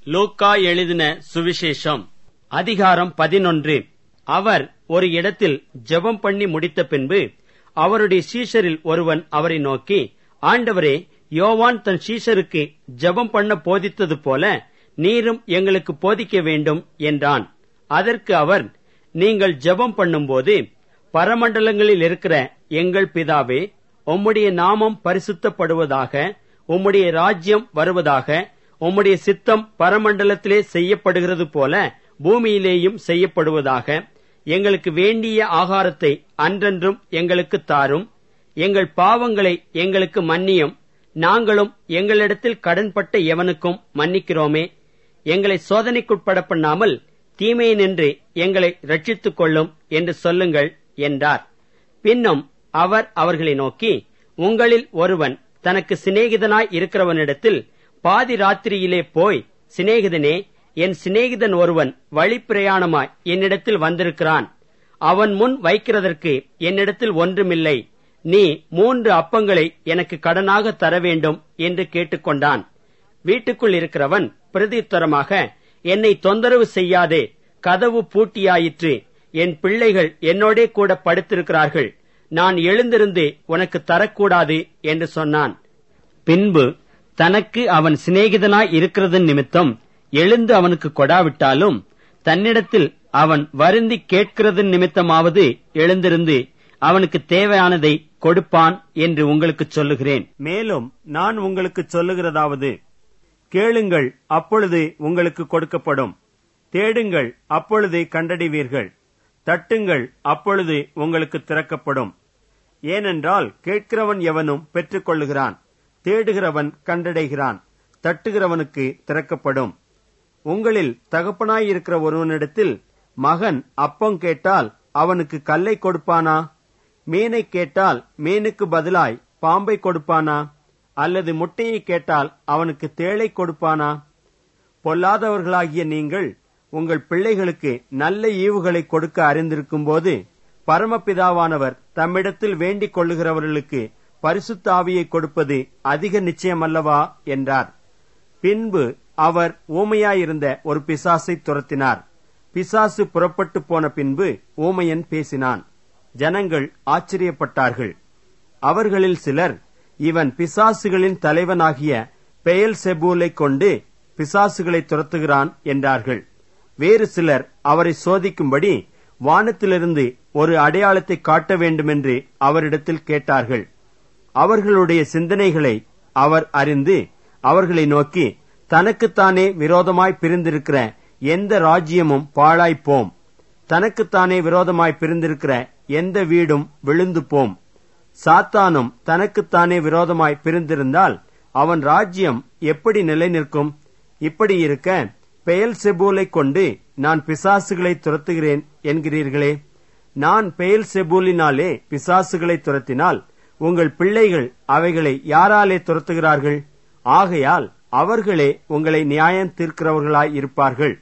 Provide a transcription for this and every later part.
லூக்கா எழுதின சுவிசேஷம் அதிகாரம் 11. அவர் ஒரு இடத்தில் ஜெபம் பண்ணி முடித்த பின்பு அவருடைய சீஷரில் ஒருவன் அவரை நோக்கி, ஆண்டவரே, யோவான் தன் சீஷருக்கு ஜெபம் பண்ண போதித்தது போல நீரும் எங்களுக்கு போதிக்க வேண்டும் என்றான். அதற்கு அவர், நீங்கள் ஜெபம் பண்ணும்போது, பரமண்டலங்களில் இருக்கிற எங்கள் பிதாவே, உம்முடைய நாமம் பரிசுத்தப்படுவதாக, உம்முடைய ராஜ்யம் வருவதாக, உம்முடைய சித்தம் பரமண்டலத்திலே செய்யப்படுகிறது போல பூமியிலேயும் செய்யப்படுவதாக, எங்களுக்கு வேண்டிய ஆகாரத்தை அன்றன்றும் எங்களுக்கு தாரும், எங்கள் பாவங்களை எங்களுக்கு மன்னியும், நாங்களும் எங்களிடத்தில் கடன்பட்ட எவனுக்கும் மன்னிக்கிறோமே, எங்களை சோதனைக்குட்பட பண்ணாமல் தீமையினின்று எங்களை ரட்சித்துக் கொள்ளும் என்று சொல்லுங்கள் என்றார். பின்னும் அவர் அவர்களை நோக்கி, உங்களில் ஒருவன் தனக்கு சிநேகிதனாய் இருக்கிறவனிடத்தில் பாதி ராத்திரியிலே போய், சிநேகிதனே, என் சிநேகிதன் ஒருவன் வழிப்பிரயாணமாய் என்னிடத்தில் வந்திருக்கிறான், அவன் முன் வைக்கிறதற்கு என்னிடத்தில் ஒன்றுமில்லை, நீ 3 அப்பங்களை எனக்கு கடனாக தர வேண்டும் என்று கேட்டுக்கொண்டான். வீட்டுக்குள் இருக்கிறவன் பிரதியுத்தரமாக, என்னை தொந்தரவு செய்யாதே, கதவு பூட்டியாயிற்று, என் பிள்ளைகள் என்னோடே கூட படுத்திருக்கிறார்கள், நான் எழுந்திருந்து உனக்கு தரக்கூடாது என்று சொன்னான். பின்பு தனக்கு அவன் சிநேகிதனாய் இருக்கிறது நிமித்தம் எழுந்து அவனுக்கு கொடாவிட்டாலும் தன்னிடத்தில் அவன் வருந்தி கேட்கிறது நிமித்தமாவது எழுந்திருந்து அவனுக்கு தேவையானதை கொடுப்பான் என்று உங்களுக்கு சொல்லுகிறேன். மேலும் நான் உங்களுக்கு சொல்லுகிறதாவது, கேளுங்கள், அப்பொழுது உங்களுக்கு கொடுக்கப்படும், தேடுங்கள், அப்பொழுது கண்டடைவீர்கள், தட்டுங்கள், அப்பொழுது உங்களுக்கு திறக்கப்படும். ஏனென்றால் கேட்கிறவன் எவனும் பெற்றுக்கொள்ளுகிறான், தேடுகிறவன் கண்டடைகிறான், தட்டுகிறவனுக்கு திறக்கப்படும். உங்களில் தகப்பனாயிருக்கிற ஒருவனிடத்தில் மகன் அப்பம் கேட்டால் அவனுக்கு கல்லை கொடுப்பானா? மீனை கேட்டால் மீனுக்கு பதிலாய் பாம்பை கொடுப்பானா? அல்லது முட்டையை கேட்டால் அவனுக்கு தேளை கொடுப்பானா? பொல்லாதவர்களாகிய நீங்கள் உங்கள் பிள்ளைகளுக்கு நல்ல ஈவுகளை கொடுக்க அறிந்திருக்கும் போது, பரமபிதாவானவர் தம்மிடத்தில் வேண்டிக் கொள்ளுகிறவர்களுக்கு பரிசுத்த ஆவியை கொடுப்பது அதிக நிச்சயமல்லவா என்றார். பின்பு அவர் ஊமையாயிருந்த ஒரு பிசாசை துரத்தினார். பிசாசு புறப்பட்டு போன பின்பு ஊமையன் பேசினான். ஜனங்கள் ஆச்சரியப்பட்டார்கள். அவர்களில் சிலர், இவன் பிசாசுகளின் தலைவனாகிய பெயல்செபூலை கொண்டு பிசாசுகளை துரத்துகிறான் என்றார்கள். வேறு சிலர் அவரை சோதிக்கும்படி வானத்திலிருந்து ஒரு அடையாளத்தை காட்ட வேண்டுமென்று அவரிடத்தில் கேட்டார்கள். அவர்களுடைய சிந்தனைகளை அவர் அறிந்து அவர்களை நோக்கி, தனக்குத்தானே விரோதமாய் பிரிந்திருக்கிற எந்த ராஜ்யமும் பாழாய்ப்போம், தனக்குத்தானே விரோதமாய் பிரிந்திருக்கிற எந்த வீடும் விழுந்து போம். சாத்தானும் தனக்குத்தானே விரோதமாய் பிரிந்திருந்தால் அவன் ராஜ்யம் எப்படி நிலை நிற்கும்? இப்படி இருக்க பெயல்செபூலை கொண்டு நான் பிசாசுகளை துரத்துகிறேன் என்கிறீர்களே. நான் பெயல்செபூலினாலே பிசாசுகளை துரத்தினால் உங்கள் பிள்ளைகள் அவைகளை யாராலே துரத்துகிறார்கள்? ஆகையால் அவர்களே உங்களை நியாயம் தீர்க்கிறவர்களாய் இருப்பார்கள்.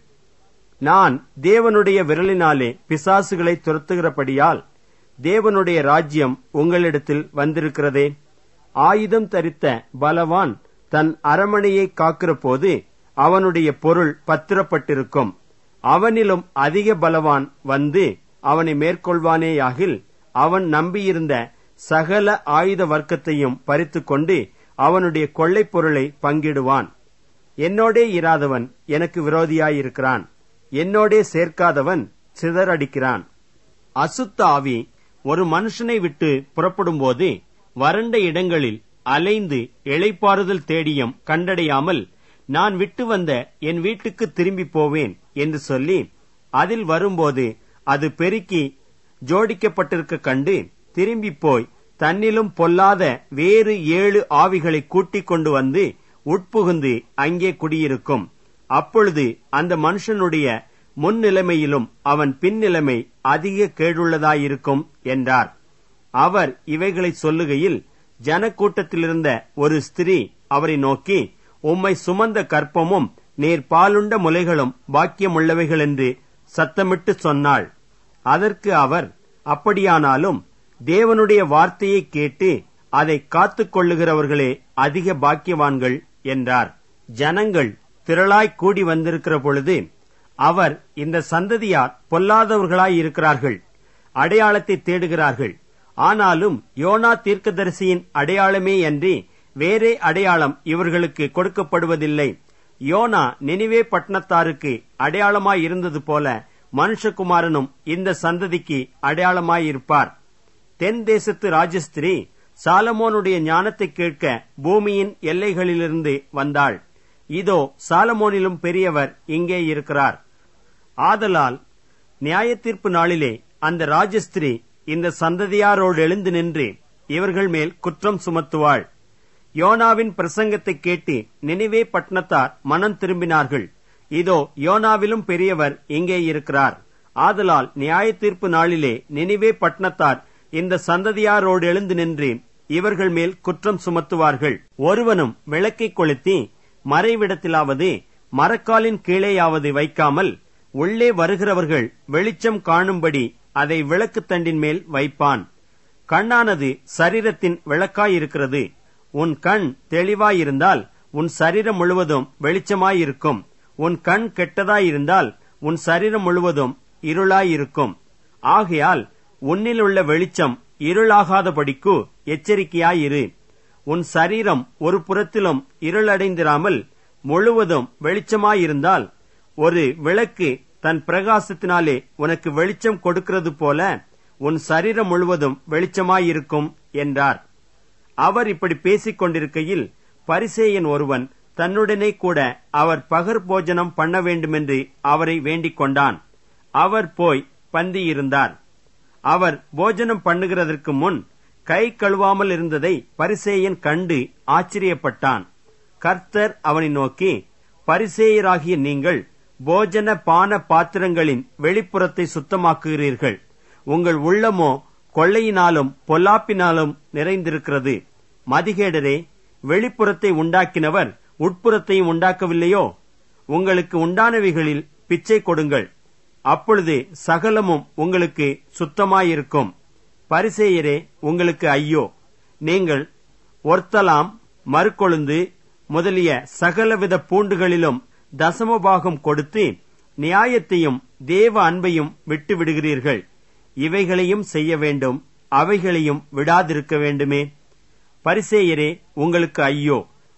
நான் தேவனுடைய விரலினாலே பிசாசுகளை துரத்துகிறபடியால் தேவனுடைய ராஜ்யம் உங்களிடத்தில் வந்திருக்கிறதே. ஆயுதம் தரித்த பலவான் தன் அரமனையை காக்கிற போது அவனுடைய பொருள் பத்திரப்பட்டிருக்கும். அவனிலும் அதிக பலவான் வந்து அவனை மேற்கொள்வானேயாகில் அவன் நம்பியிருந்த சகல ஆயுத வர்க்கத்தையும் பறித்துக்கொண்டு அவனுடைய கொள்ளைப் பொருளை பங்கிடுவான். என்னோடே இராதவன் எனக்கு விரோதியாயிருக்கிறான், என்னோடே சேர்க்காதவன் சிதறடிக்கிறான். அசுத்த ஆவி ஒரு மனுஷனை விட்டு புறப்படும்போது வறண்ட இடங்களில் அலைந்து இளைப்பாறுதல் தேடியும் கண்டடையாமல், நான் விட்டு வந்த என் வீட்டுக்கு திரும்பி போவேன் என்று சொல்லி அதில் வரும்போது அது பெருக்கி ஜோடிக்கப்பட்டிருக்க கண்டு திரும்பி போய் தன்னிலும் பொல்லாத வேறு 7 ஆவிகளை கூட்டிக் கொண்டு வந்து உட்புகுந்து அங்கே குடியிருக்கும். அப்பொழுது அந்த மனுஷனுடைய முன்னிலைமையிலும் அவன் பின்னிலைமை அதிக கேடுள்ளதாயிருக்கும் என்றார். அவர் இவைகளை சொல்லுகையில் ஜனக்கூட்டத்திலிருந்த ஒரு ஸ்திரீ அவரை நோக்கி, உம்மை சுமந்த கற்பமும் நீர் பாலுண்ட முலைகளும் பாக்கியமுள்ளவைகள் என்று சத்தமிட்டு சொன்னாள். அதற்கு அவர், அப்படியானாலும் தேவனுடைய வார்த்தையை கேட்டு அதை காத்துக் கொள்ளுகிறவர்களே அதிக பாக்கியவான்கள் என்றார். ஜனங்கள் திரளாய் கூடி வந்திருக்கிற பொழுது அவர், இந்த சந்ததியார் பொல்லாதவர்களாயிருக்கிறார்கள், அடையாளத்தை தேடுகிறார்கள். ஆனாலும் யோனா தீர்க்கதரிசியின் அடையாளமே அன்றி வேறே அடையாளம் இவர்களுக்கு கொடுக்கப்படுவதில்லை. யோனா நினிவே பட்டணத்தாருக்கு அடையாளமாயிருந்தது போல மனுஷகுமாரனும் இந்த சந்ததிக்கு அடையாளமாயிருப்பார். தென் தேசத்து ராஜஸ்திரீ சாலமோனுடைய ஞானத்தை கேட்க பூமியின் எல்லைகளிலிருந்து வந்தாள். இதோ சாலமோனிலும் பெரியவர் இங்கே இருக்கிறார். ஆதலால் நியாயத்தீர்ப்பு நாளிலே அந்த ராஜஸ்திரீ இந்த சந்ததியாரோடு எழுந்து நின்று இவர்கள் மேல் குற்றம் சுமத்துவாள். யோனாவின் பிரசங்கத்தை கேட்டு நினிவே பட்டணத்தார் மனம் திரும்பினார்கள். இதோ யோனாவிலும் பெரியவர் இங்கே இருக்கிறார். ஆதலால் நியாயத்தீர்ப்பு நாளிலே நினிவே பட்டணத்தார் இந்த சந்ததியாரோடு எழுந்து நின்று இவர்கள் மேல் குற்றம் சுமத்துவார்கள். ஒருவனும் விளக்கை கொளுத்தி மறைவிடத்திலாவது மரக்காலின் கீழேயாவது வைக்காமல் உள்ளே வருகிறவர்கள் வெளிச்சம் காணும்படி அதை விளக்கு தண்டின் மேல் வைப்பான். கண்ணானது சரீரத்தின் விளக்காயிருக்கிறது. உன் கண் தெளிவாயிருந்தால் உன் சரீரம் முழுவதும் வெளிச்சமாயிருக்கும். உன் கண் கெட்டதாயிருந்தால் உன் சரீரம் முழுவதும் இருளாயிருக்கும். ஆகையால் உன்னிலுள்ள வெளிச்சம் இருளாகாதபடிக்கு எச்சரிக்கையாயிரு. உன் சரீரம் ஒரு புறத்திலும் இருளடைந்திராமல் முழுவதும் வெளிச்சமாயிருந்தால், ஒரு விளக்கு தன் பிரகாசத்தினாலே உனக்கு வெளிச்சம் கொடுக்கிறது போல உன் சரீரம் முழுவதும் வெளிச்சமாயிருக்கும் என்றார். அவர் இப்படி பேசிக் கொண்டிருக்கையில் பரிசேயன் ஒருவன் தன்னுடனே கூட அவர் பகர் போஜனம் பண்ண வேண்டுமென்று அவரை வேண்டிக் கொண்டான். அவர் போய் பந்தியிருந்தார். அவர் போஜனம் பண்ணுகிறதற்கு முன் கை கழுவாமல் இருந்ததை பரிசேயன் கண்டு ஆச்சரியப்பட்டான். கர்த்தர் அவனை நோக்கி, பரிசேயராகிய நீங்கள் போஜன பான பாத்திரங்களின் வெளிப்புறத்தை சுத்தமாக்குகிறீர்கள், உங்கள் உள்ளமோ கொள்ளையினாலும் பொல்லாப்பினாலும் நிறைந்திருக்கிறது. மதிகேடரே, வெளிப்புறத்தை உண்டாக்கினவர் உட்புறத்தையும் உண்டாக்கவில்லையோ? உங்களுக்கு உண்டானவைகளில் பிச்சை கொடுங்கள், அப்பொழுது சகலமும் உங்களுக்கு சுத்தமாயிருக்கும். பரிசேயரே, உங்களுக்கு ஐயோ! நீங்கள் ஒர்த்தலாம், மறுக்கொழுந்து முதலிய சகலவித பூண்டுகளிலும் தசமபாகம் கொடுத்து நியாயத்தையும் தேவ அன்பையும் விட்டு விடுகிறீர்கள். இவைகளையும் செய்ய வேண்டும், அவைகளையும் விடாதிருக்க வேண்டுமே. பரிசேயரே, உங்களுக்கு ஐயோ!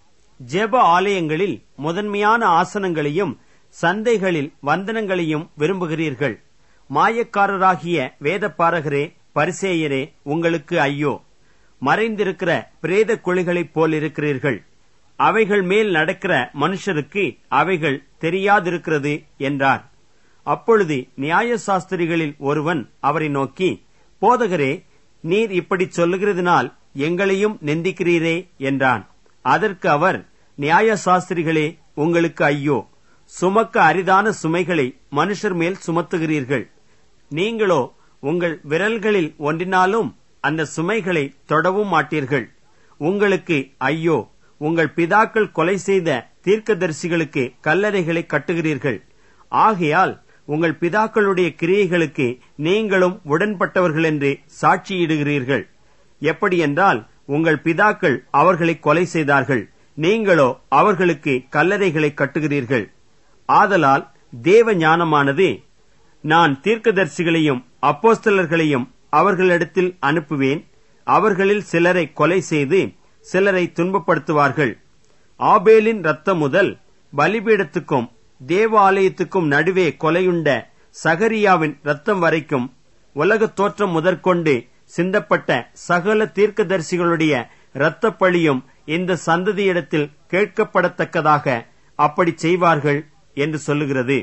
ஜெப ஆலயங்களில் முதன்மையான ஆசனங்களையும் சந்தைகளில் வந்தனங்களையும் விரும்புகிறீர்கள். மாயக்காரராகிய வேதபாரகரே, பரிசேயரே, உங்களுக்கு ஐயோ! மறைந்திருக்கிற பிரேத குழிகளைப் போல் இருக்கிறீர்கள். அவைகள் மேல் நடக்கிற மனுஷருக்கு அவைகள் தெரியாதிருக்கிறது என்றார். அப்பொழுது நியாயசாஸ்திரிகளில் ஒருவன் அவரை நோக்கி, போதகரே, நீர் இப்படி சொல்லுகிறதினால் எங்களையும் நிந்திக்கிறீரே என்றான். அதற்கு அவர், நியாயசாஸ்திரிகளே, உங்களுக்கு ஐயோ! சுமக்க அரிதான சுமைகளை மனுஷர் மேல் சுமத்துகிறீர்கள். நீங்களோ உங்கள் விரல்களில் ஒன்றினாலும் அந்த சுமைகளை தொடவும் மாட்டீர்கள். உங்களுக்கு ஐயோ! உங்கள் பிதாக்கள் கொலை செய்த தீர்க்கதரிசிகளுக்கு கல்லறைகளை கட்டுகிறீர்கள். ஆகையால் உங்கள் பிதாக்களுடைய கிரியைகளுக்கு நீங்களும் உடன்பட்டவர்கள் என்று சாட்சியிடுகிறீர்கள். எப்படி என்றால், உங்கள் பிதாக்கள் அவர்களை கொலை செய்தார்கள், நீங்களோ அவர்களுக்கு கல்லறைகளை கட்டுகிறீர்கள். ஆதலால் தேவ ஞானமானது, நான் தீர்க்கதரிசிகளையும் அப்போஸ்தலர்களையும் அவர்களிடத்தில் அனுப்புவேன், அவர்களில் சிலரை கொலை செய்து சிலரை துன்பப்படுத்துவார்கள். ஆபேலின் இரத்தம் முதல் பலிபீடத்துக்கும் தேவாலயத்துக்கும் நடுவே கொலையுண்ட சகரியாவின் இரத்தம் வரைக்கும் உலகத் தோற்றம் முதற்கொண்டு சிந்தப்பட்ட சகல தீர்க்கதரிசிகளுடைய இரத்தப்பழியும் இந்த சந்ததியிடத்தில் கேட்கப்படத்தக்கதாக அப்படி செய்வார்கள் என்று சொல்லுகிறது.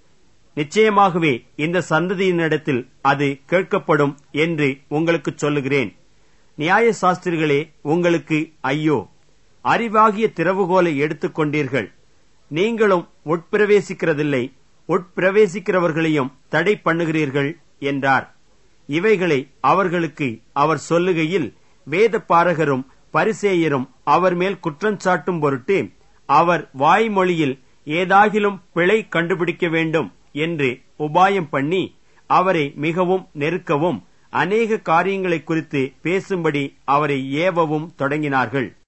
நிச்சயமாகவே இந்த சந்ததியினிடத்தில் அது கேட்கப்படும் என்று உங்களுக்கு சொல்லுகிறேன். நியாயசாஸ்திரிகளே, உங்களுக்கு ஐயோ! அறிவாகிய திறவுகோலை எடுத்துக் கொண்டீர்கள். நீங்களும் உட்பிரவேசிக்கிறதில்லை, உட்பிரவேசிக்கிறவர்களையும் தடை பண்ணுகிறீர்கள் என்றார். இவைகளை அவர்களுக்கு அவர் சொல்லுகையில் வேதபாரகரும் பரிசேயரும் அவர் மேல் குற்றம் சாட்டும் பொருட்டு அவர் வாய்மொழியில் ஏதாகிலும் பிழை கண்டுபிடிக்க வேண்டும் என்று உபாயம் பண்ணி அவரை மிகவும் நெருக்கவும் அநேக காரியங்களை குறித்து பேசும்படி அவரை ஏவவும் தொடங்கினார்கள்.